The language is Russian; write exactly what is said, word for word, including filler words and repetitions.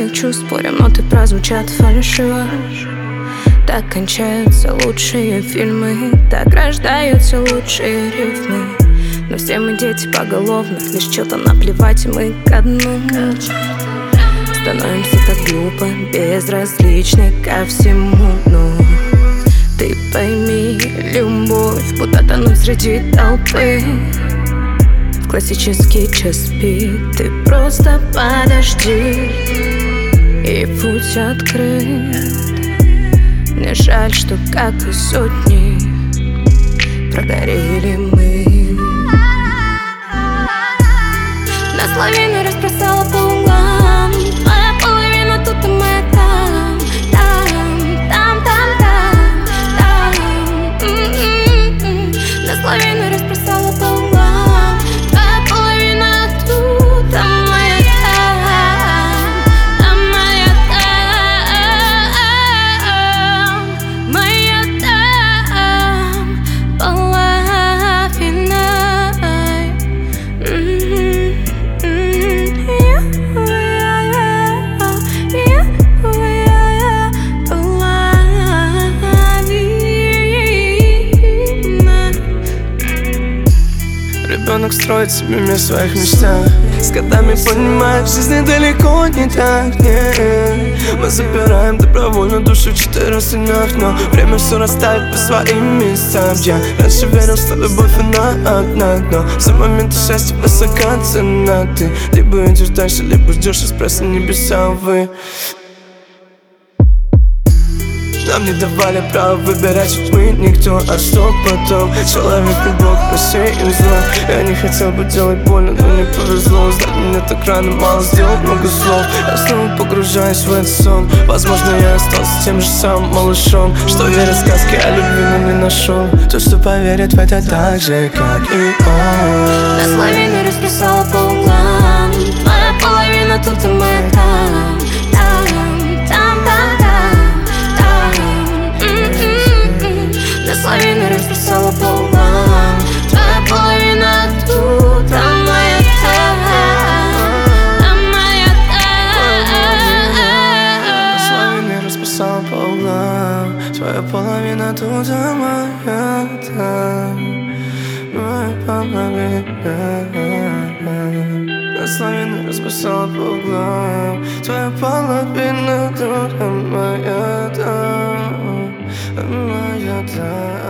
моих чувств, спорим, ноты прозвучат фальшиво. Так кончаются лучшие фильмы, так рождаются лучшие рифмы. Но все мы дети поголовно, лишь что-то наплевать, мы ко дну. Становимся так глупо, безразличны ко всему. Ну, ты пойми, любовь будто тонуть среди толпы. В классический час пик ты просто подожди, и путь открыт. Мне жаль, что, как и сотни, прогорели мы. Нас лавина разбросала по углам. Твоя половина тут, и моя там. Там, там, там, там, там. М-м-м. Нас лавина разбросала по углам. Твоя половина тут, а моя там. А моя там. Моя там. Половина. Ребенок строит себе мир в своих мечтах. С годами понимает, в жизни далеко не так, нет. Мы запираем добровольно душу в четырех стенах, но время все расставит по своим местам. Я раньше верил, что любовь она одна, но за моменты счастья высока цена. Ты либо идешь дальше, либо ждешь эспрессо небеса, увы. Нам не давали права выбирать, ведь мы никто, а что потом? Человек не бог, рассеян зло. Я не хотел бы делать больно, но не повезло. Знать меня так рано, мало сделать много слов. Я снова погружаюсь в этот сон. Возможно, я остался тем же самым малышом, что верит в сказки о любви, но не нашел то, что поверит в это так же, как и он. Нас лавина расписала по углам. Твоя половина тут, и моя там. Там, там, там, там. Нас лавина расписала по углам. Твоя половина тут, а моя там. А моя там. Нас лавина расписала по углам. Твоя половина тут, а моя там. Моя половина. Нас лавина расписала по углам. Твоя половина тут, а моя там. Моя там.